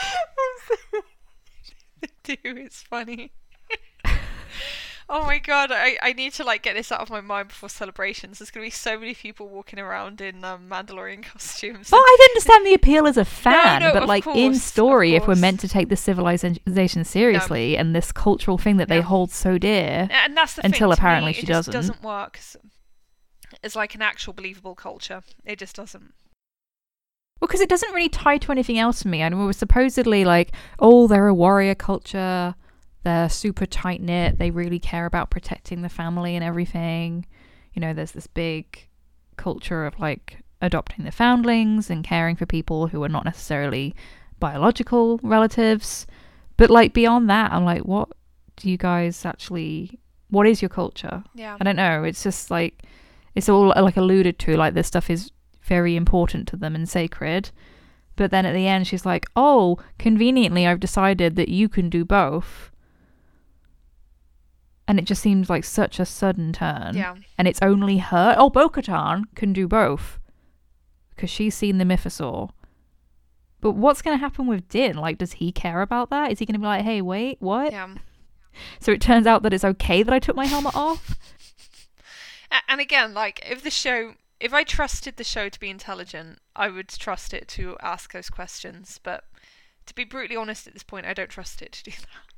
They do. It's funny. Oh my god, I need to like get this out of my mind before celebrations. There's going to be so many people walking around in Mandalorian costumes. well, I didn't understand the appeal as a fan, No, but of like in course, story, of if we're course. meant to take this civilization seriously and this cultural thing that they No. hold so dear, And that's the until thing, to apparently me, she it just doesn't. doesn't work as like an actual believable culture. It just doesn't. well, because it doesn't really tie to anything else for me. And we were supposedly like, oh, they're a warrior culture. They're super tight knit. They really care about protecting the family and everything. You know, there's this big culture of like adopting the foundlings and caring for people who are not necessarily biological relatives. But like beyond that, I'm like, what do you guys actually, what is your culture? Yeah. I don't know. It's just like, it's all like alluded to, like this stuff is very important to them and sacred. But then at the end, she's like, oh, conveniently, I've decided that you can do both. And it just seems like such a sudden turn. Yeah. And it's only her. Oh, Bo-Katan can do both. Because she's seen the Mythosaur. But what's going to happen with Din? Like, does he care about that? Is he going to be like, hey, wait, what? Yeah. So it turns out that it's okay that I took my helmet off? And again, like, if I trusted the show to be intelligent, I would trust it to ask those questions. But to be brutally honest at this point, I don't trust it to do that.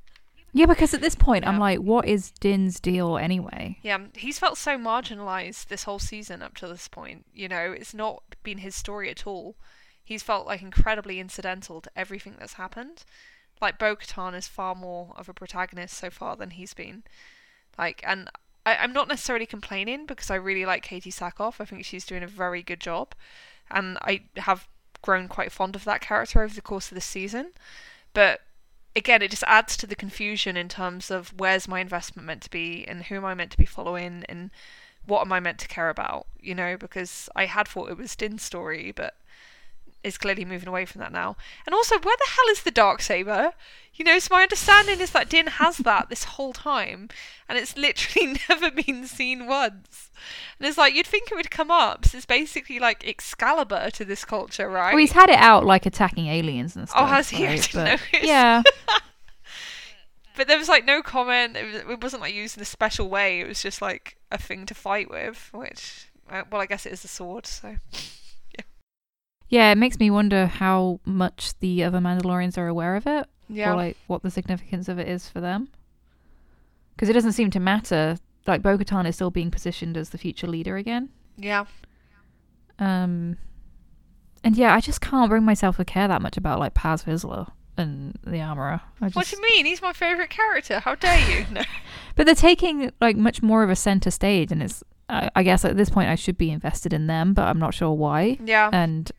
Yeah, because at this point, Yeah. I'm like, what is Din's deal anyway? Yeah, he's felt so marginalised this whole season up to this point. You know, it's not been his story at all. He's felt like incredibly incidental to everything that's happened. Like Bo-Katan is far more of a protagonist so far than he's been. Like, and I'm not necessarily complaining because I really like Katie Sackhoff. I think she's doing a very good job, and I have grown quite fond of that character over the course of this season. But again, it just adds to the confusion in terms of where's my investment meant to be and who am I meant to be following and what am I meant to care about, you know, because I had thought it was Din's story, but is clearly moving away from that now. And also, where the hell is the Darksaber? You know, so my understanding is that Din has that this whole time, and it's literally never been seen once. And it's like, you'd think it would come up, so it's basically like Excalibur to this culture, right? Well, he's had it out like attacking aliens and stuff. Oh, has he? I right? didn't notice. Yeah. But there was like no comment. It wasn't like used in a special way. It was just like a thing to fight with, which, well, I guess it is a sword, so. Yeah, it makes me wonder how much the other Mandalorians are aware of it. Yeah. Or like what the significance of it is for them. Because it doesn't seem to matter. Like Bo-Katan is still being positioned as the future leader again. Yeah. And yeah, I just can't bring myself to care that much about like Paz Vizsla and the Armorer. What do you mean? He's my favourite character. How dare you? No. But they're taking like much more of a center stage, and it's I guess at this point I should be invested in them, but I'm not sure why. Yeah. And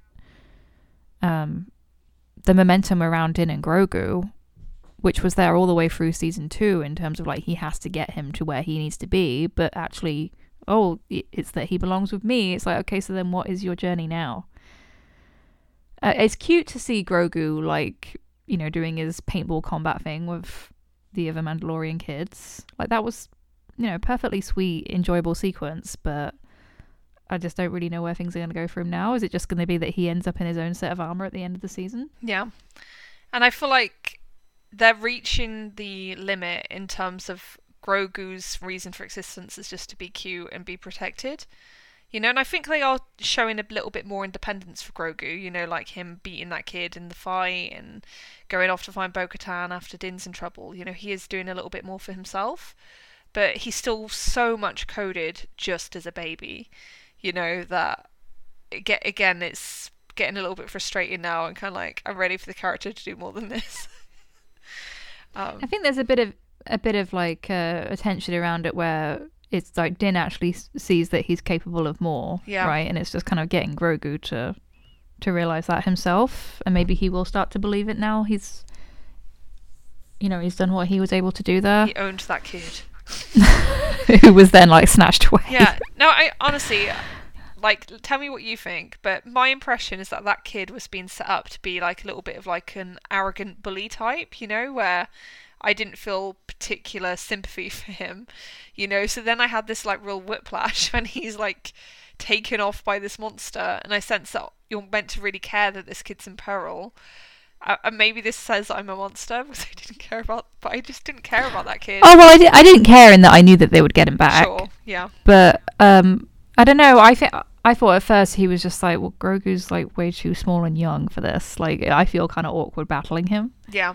the momentum around Din and Grogu, which was there all the way through season 2 in terms of like he has to get him to where he needs to be, but actually, it's that he belongs with me. It's like, okay, so then what is your journey now? It's cute to see Grogu like, you know, doing his paintball combat thing with the other Mandalorian kids. Like that was, you know, perfectly sweet, enjoyable sequence, but I just don't really know where things are going to go for him now. Is it just going to be that he ends up in his own set of armor at the end of the season? Yeah. And I feel like they're reaching the limit in terms of Grogu's reason for existence is just to be cute and be protected. You know, and I think they are showing a little bit more independence for Grogu, you know, like him beating that kid in the fight and going off to find Bo-Katan after Din's in trouble. You know, he is doing a little bit more for himself, but he's still so much coded just as a baby. You know, that again, it's getting a little bit frustrating now and kind of like, I'm ready for the character to do more than this. I think there's a bit of like attention around it where it's like Din actually sees that he's capable of more, Yeah. right? And it's just kind of getting Grogu to realize that himself, and maybe he will start to believe it now. He's done what he was able to do there. He owned that kid. Who was then like snatched away. Yeah, no, I honestly, like, tell me what you think, but my impression is that that kid was being set up to be like a little bit of like an arrogant bully type, you know, where I didn't feel particular sympathy for him, you know. So then I had this like real whiplash when he's like taken off by this monster, and I sense that you're meant to really care that this kid's in peril. And maybe this says I'm a monster because I just didn't care about that kid. Oh well, I didn't care in that I knew that they would get him back. Sure, yeah. But I don't know. I thought at first he was just like, well, Grogu's like way too small and young for this. Like I feel kind of awkward battling him. Yeah.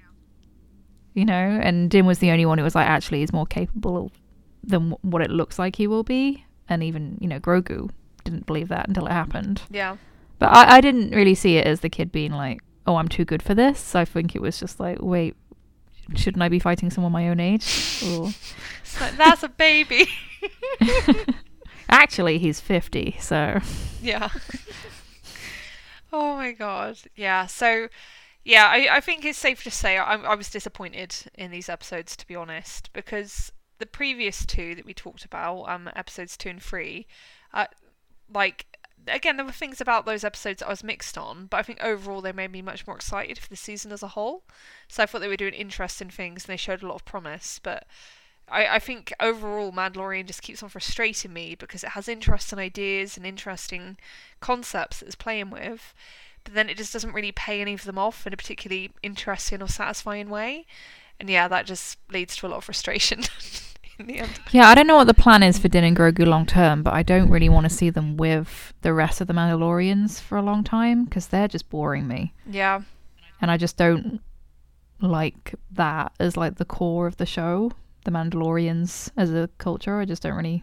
You know, and Din was the only one who was like, actually, he's more capable than what it looks like he will be. And even, you know, Grogu didn't believe that until it happened. Yeah. But I didn't really see it as the kid being like, oh, I'm too good for this. I think it was just like, wait, shouldn't I be fighting someone my own age? Or... It's like, that's a baby. Actually, he's 50, so... Yeah. Oh my god. Yeah, so... Yeah, I think it's safe to say I was disappointed in these episodes, to be honest, because the previous two that we talked about, episodes 2 and 3, like... Again, there were things about those episodes that I was mixed on, but I think overall they made me much more excited for the season as a whole. So I thought they were doing interesting things and they showed a lot of promise. But I think overall Mandalorian just keeps on frustrating me because it has interesting ideas and interesting concepts that it's playing with, but then it just doesn't really pay any of them off in a particularly interesting or satisfying way. And yeah, that just leads to a lot of frustration. In the end. Yeah, I don't know what the plan is for Din and Grogu long term, but I don't really want to see them with the rest of the Mandalorians for a long time because they're just boring me. Yeah. And I just don't like that as like the core of the show, the Mandalorians as a culture. I just don't really.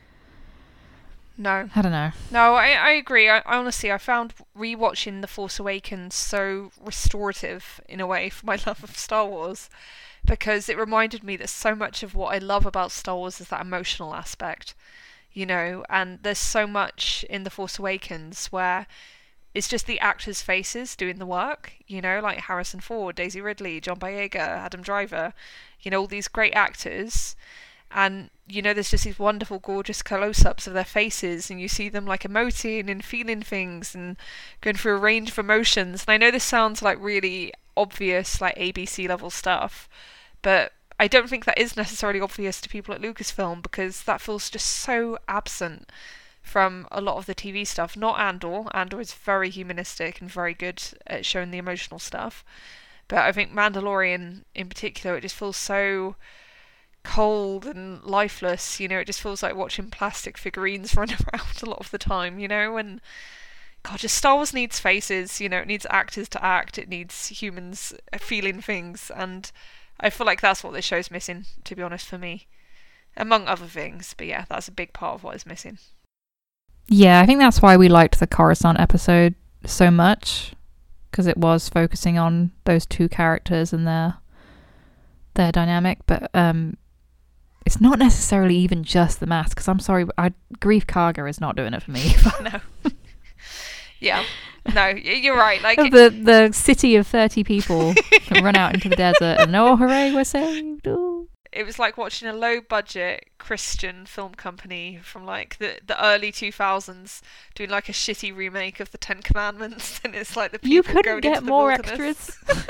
No. I don't know. No, I agree. I honestly, I found rewatching The Force Awakens so restorative in a way for my love of Star Wars, because it reminded me that so much of what I love about Star Wars is that emotional aspect, and there's so much in The Force Awakens where it's just the actors' faces doing the work, like Harrison Ford, Daisy Ridley, John Boyega, Adam Driver, all these great actors. And there's just these wonderful, gorgeous close-ups of their faces, and you see them like emoting and feeling things and going through a range of emotions. And I know this sounds like really obvious, like ABC level stuff, but I don't think that is necessarily obvious to people at Lucasfilm, because that feels just so absent from a lot of the TV stuff. Not Andor. Andor is very humanistic and very good at showing the emotional stuff, but I think Mandalorian in particular, it just feels so cold and lifeless. It just feels like watching plastic figurines run around a lot of the time, and God, just Star Wars needs faces, it needs actors to act, it needs humans feeling things, and I feel like that's what this show's missing, to be honest, for me, among other things. But yeah, that's a big part of what is missing. Yeah, I think that's why we liked the Coruscant episode so much, because it was focusing on those two characters and their dynamic. But it's not necessarily even just the mask, because I'm sorry, Greef Karga is not doing it for me. No. Yeah. No, you're right. Like the city of 30 people can run out into the desert and hooray, we're saved. Ooh. It was like watching a low-budget Christian film company from like the early 2000s doing like a shitty remake of the Ten Commandments, and it's like the people you couldn't going get into the more wilderness. Extras.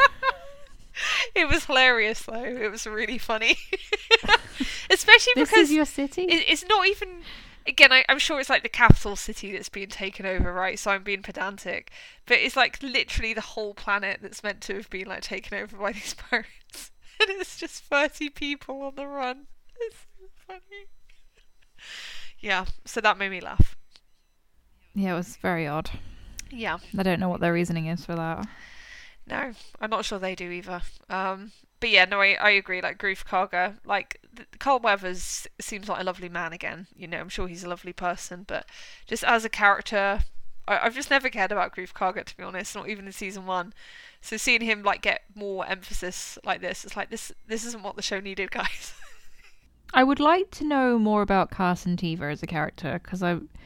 It was hilarious though. It was really funny. Especially this because is your city? It's not even, again, I'm sure it's like the capital city that's being taken over, right? So I'm being pedantic, but it's like literally the whole planet that's meant to have been like taken over by these pirates, and it's just 30 people on the run. It's so funny. Yeah, so that made me laugh. Yeah, it was very odd. Yeah. I don't know what their reasoning is for that. No, I'm not sure they do either. But yeah, no, I agree. Like Greef Karga, like Carl Weathers seems like a lovely man again. I'm sure he's a lovely person, but just as a character, I've just never cared about Greef Karga, to be honest. Not even in season 1. So seeing him like get more emphasis like this, it's like this isn't what the show needed, guys. I would like to know more about Carson Teva as a character, because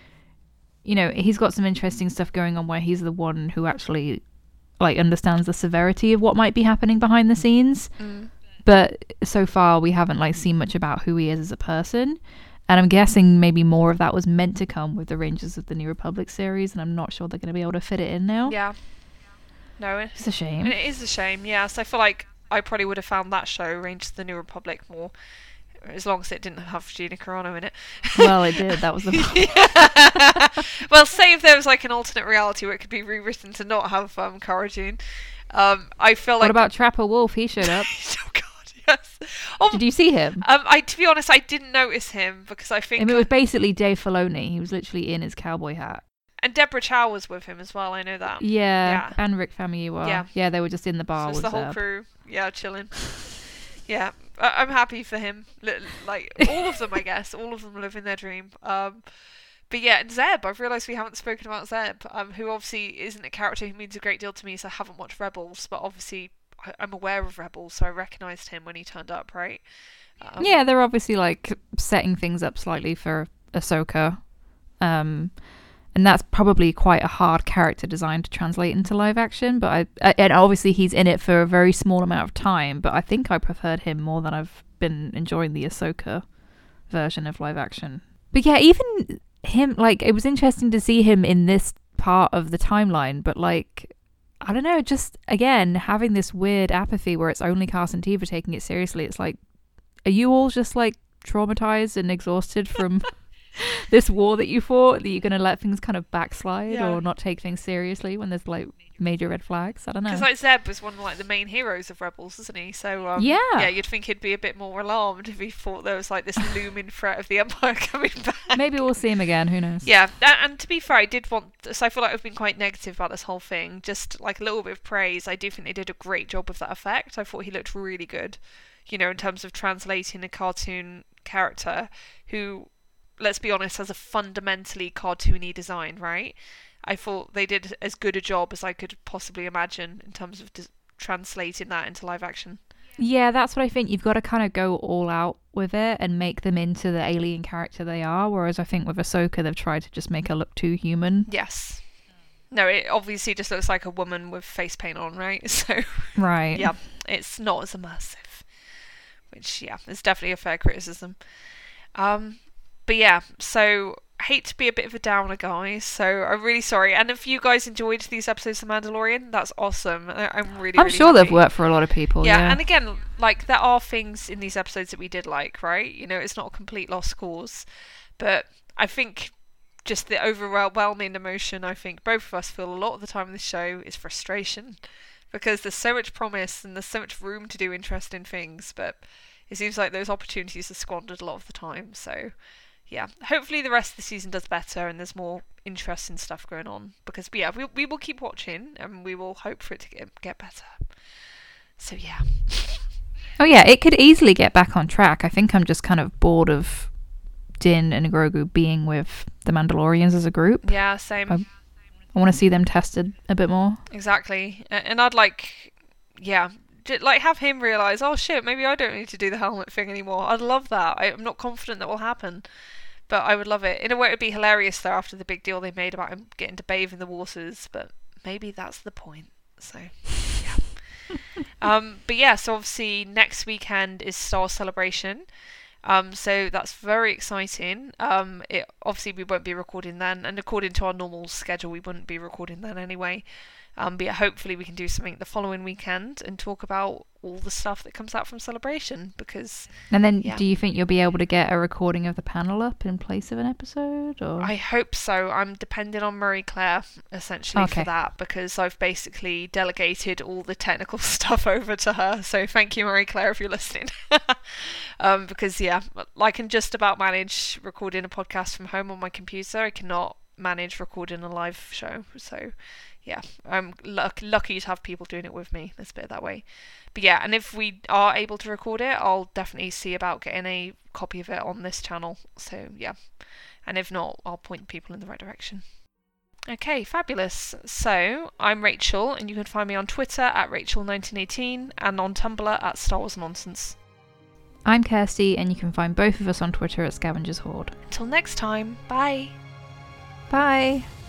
he's got some interesting stuff going on where he's the one who actually like understands the severity of what might be happening behind the scenes. But so far we haven't like seen much about who he is as a person, and I'm guessing maybe more of that was meant to come with the Rangers of the New Republic series, and I'm not sure they're going to be able to fit it in now. Yeah, no, it's a shame. It is a shame. Yeah, so I feel like I probably would have found that show, Rangers of the New Republic, more, as long as it didn't have Gina Carano in it. Well, it did. That was the Well, say if there was like an alternate reality where it could be rewritten to not have Cara Dune. I feel like... What about Trapper Wolf? He showed up. Oh God, yes. Did you see him? To be honest, I didn't notice him because I think... it was basically Dave Filoni. He was literally in his cowboy hat. And Deborah Chow was with him as well, I know that. Yeah. And Rick Famuyiwa. Yeah. Yeah, they were just in the bar so with the whole crew. Yeah, chilling. Yeah, I'm happy for him. Like, all of them, I guess. All of them living their dream. But yeah, and Zeb, I've realised we haven't spoken about Zeb, who obviously isn't a character who means a great deal to me, so I haven't watched Rebels, but obviously I'm aware of Rebels, so I recognised him when he turned up, right? Yeah, they're obviously like setting things up slightly for Ahsoka. And that's probably quite a hard character design to translate into live action, but and obviously he's in it for a very small amount of time, but I think I preferred him more than I've been enjoying the Ahsoka version of live action. But yeah, even him, like, it was interesting to see him in this part of the timeline, but like, I don't know, just again having this weird apathy where it's only Carson Teva taking it seriously. It's like, are you all just like traumatized and exhausted from this war that you fought, that you're going to let things kind of backslide or not take things seriously when there's like major red flags. I don't know. Because like Zeb was one of like the main heroes of Rebels, isn't he? So yeah, you'd think he'd be a bit more alarmed if he thought there was like this looming threat of the Empire coming back. maybe we'll see him again. Who knows? Yeah, and to be fair, I did want. So I feel like I've been quite negative about this whole thing. Just like a little bit of praise. I do think they did a great job of that effect. I thought he looked really good. You know, in terms of translating a cartoon character who, let's be honest, has a fundamentally cartoony design, right? I thought they did as good a job as I could possibly imagine in terms of translating that into live action. Yeah, that's what I think. You've got to kind of go all out with it and make them into the alien character they are. Whereas I think with Ahsoka, they've tried to just make her look too human. Yes. No, it obviously just looks like a woman with face paint on, right? So, right. Yeah, it's not as immersive. Which, yeah, is definitely a fair criticism. But yeah, so I hate to be a bit of a downer, guys. So I'm really sorry. And if you guys enjoyed these episodes of Mandalorian, that's awesome. I'm really sure happy. They've worked for a lot of people. Yeah, and again, like there are things in these episodes that we did like, right? You know, it's not a complete lost cause. But I think just the overwhelming emotion, I think both of us feel a lot of the time in this show is frustration. Because there's so much promise and there's so much room to do interesting things, but it seems like those opportunities are squandered a lot of the time. So, yeah, hopefully the rest of the season does better and there's more interesting stuff going on. Because, yeah, we will keep watching and we will hope for it to get better. So, yeah. Oh, yeah, it could easily get back on track. I think I'm just kind of bored of Din and Grogu being with the Mandalorians as a group. Yeah, same. I want to see them tested a bit more. Exactly. And I'd like have him realise, oh shit, maybe I don't need to do the helmet thing anymore. I'd love that. I'm not confident that will happen, but I would love it. In a way, it would be hilarious though after the big deal they made about him getting to bathe in the waters, but maybe that's the point. So, yeah. But yeah, so obviously next weekend is Star Wars Celebration. So that's very exciting. It obviously we won't be recording then, and according to our normal schedule, we wouldn't be recording then anyway. But yeah, hopefully we can do something the following weekend and talk about all the stuff that comes out from Celebration. Because and then, do you think you'll be able to get a recording of the panel up in place of an episode? Or I hope so. I'm depending on Marie Claire essentially for that, because I've basically delegated all the technical stuff over to her. So thank you, Marie Claire, if you're listening. Because yeah, I can just about manage recording a podcast from home on my computer. I cannot manage recording a live show. So yeah, I'm lucky to have people doing it with me. Let's put it that way. But yeah, and if we are able to record it, I'll definitely see about getting a copy of it on this channel. So yeah, and if not, I'll point people in the right direction. Okay, fabulous. So I'm Rachel, and you can find me on Twitter at Rachel1918 and on Tumblr at Star Wars Nonsense. I'm Kirsty, and you can find both of us on Twitter at Scavengers Horde. Until next time, bye. Bye.